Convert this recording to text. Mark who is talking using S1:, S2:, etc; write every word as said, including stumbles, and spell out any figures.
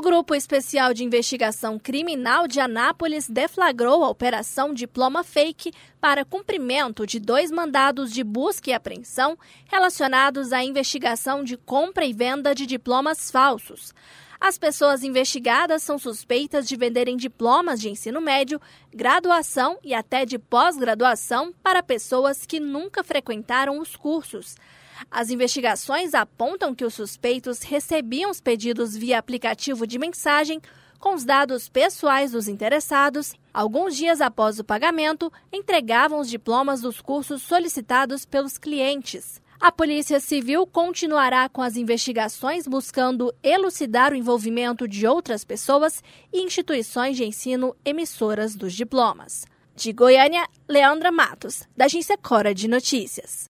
S1: Grupo Especial de Investigação Criminal de Anápolis deflagrou a Operação Diploma Fake para cumprimento de dois mandados de busca e apreensão relacionados à investigação de compra e venda de diplomas falsos. As pessoas investigadas são suspeitas de venderem diplomas de ensino médio, graduação e até de pós-graduação para pessoas que nunca frequentaram os cursos. As investigações apontam que os suspeitos recebiam os pedidos via aplicativo de mensagem com os dados pessoais dos interessados. Alguns dias após o pagamento, entregavam os diplomas dos cursos solicitados pelos clientes. A Polícia Civil continuará com as investigações buscando elucidar o envolvimento de outras pessoas e instituições de ensino emissoras dos diplomas. De Goiânia, Leandra Matos, da Agência Cora de Notícias.